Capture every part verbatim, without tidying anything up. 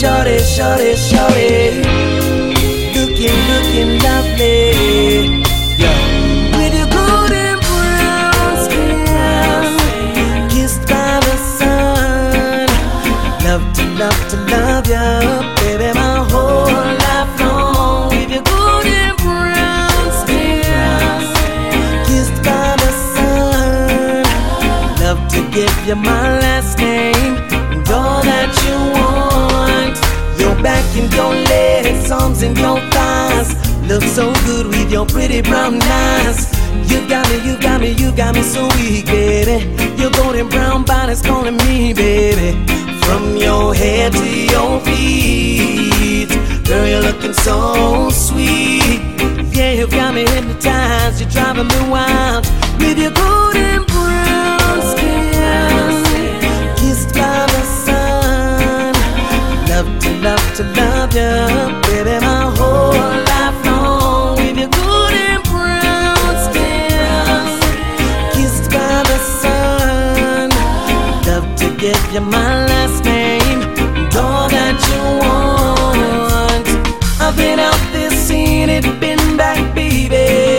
shorty, shorty, shorty, looking, looking lovely. Yeah. With your golden brown skin, kissed by the sun. Love to, love to love you, baby, my whole life long. With your golden brown skin, kissed by the sun. Love to give you my last name and all that you want. Your back and your legs, arms and your thighs look so good with your pretty brown eyes. You got me, you got me, you got me so weak, baby. Your golden brown body's calling me, baby. From your head to your feet, girl, you're looking so sweet. Yeah, you got me hypnotized, you're driving me wild with your golden brown skin, kissed by the sun. Love to, love to love you, baby, my whole life long. With your golden brown skin, kissed by the sun. Love to give you my last name and all that you want. I've been out there, seen it, been back, baby.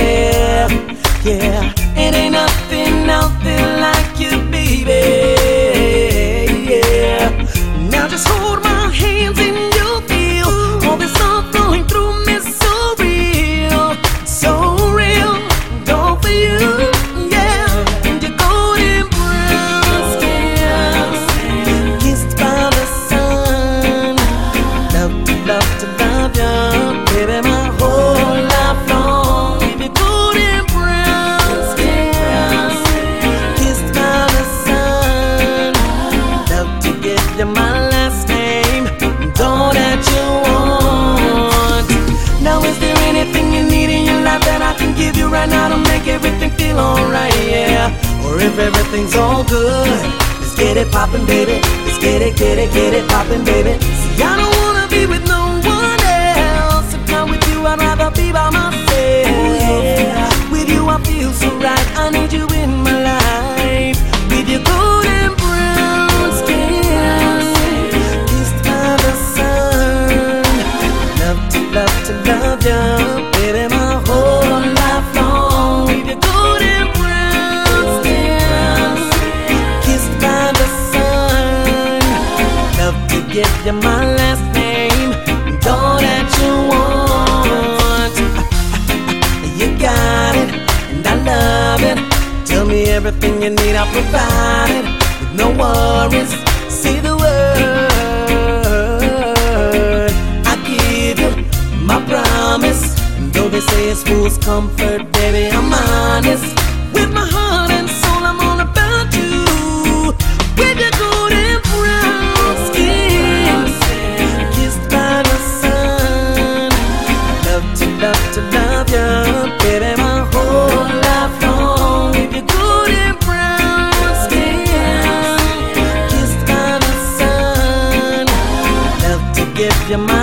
Yeah, it ain't nothing out there like you, baby. Yeah, now just hold my hands and you'll feel all this love flowing through me, so real, so real, all for you. Yeah, and your golden brown skin, kissed by the sun. Love to, love to love you, baby, my whole life long. With your golden brown skin, kissed by the sun. Love to give you my last name and all that you want. Now is there anything you need in your life that I can give you right now to make everything feel alright, yeah? Or if everything's all good, let's get it poppin', baby. Let's get it, get it, get it poppin', baby. See, I don't wanna be with no one else. If not with you, I'd rather be by myself. Yeah. With you, I feel so right. I need you in my life. With your golden brown skin, kissed by the sun. Love to, love to love you, baby, my whole life long. With your golden brown skin, kissed by the sun. Love to give you my last name and all that you want. You got it, and I love it. Tell me everything you need, I'll provide it with no worries. Say the word, I give you my promise. And though they say it's fool's comfort, baby, I'm honest. With my heart and soul, I'm all about you. With your golden brown skin, kissed by the sun. Love to, love to love you, baby, my whole life long. With your golden brown skin, kissed by the sun. Love to give you my